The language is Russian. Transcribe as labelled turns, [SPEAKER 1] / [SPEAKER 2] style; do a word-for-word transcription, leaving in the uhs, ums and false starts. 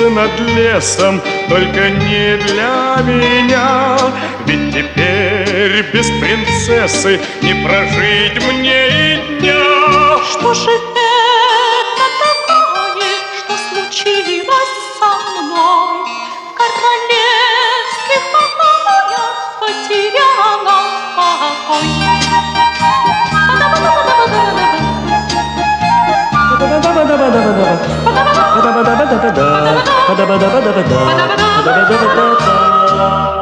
[SPEAKER 1] птицы над лесом, только не для меня. Ведь теперь без принцессы не прожить мне и дня.
[SPEAKER 2] Что же это такое, что случилось со мной? В королевских покоях потеряла покой.
[SPEAKER 3] Ba-da-ba-da-ba-da-ba-da.